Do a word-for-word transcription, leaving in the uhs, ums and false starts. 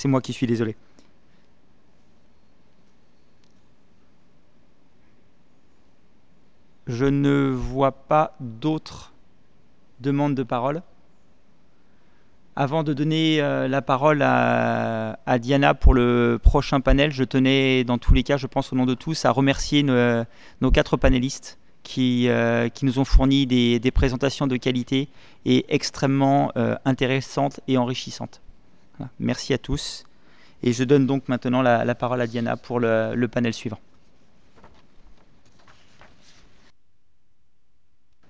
c'est moi qui suis désolé. Je ne vois pas d'autres demandes de parole. Avant de donner euh, la parole à, à Diana pour le prochain panel, je tenais, dans tous les cas, je pense au nom de tous, à remercier nos, nos quatre panélistes qui, euh, qui nous ont fourni des, des présentations de qualité et extrêmement euh, intéressantes et enrichissantes. Voilà. Merci à tous. Et je donne donc maintenant la, la parole à Diana pour le, le panel suivant.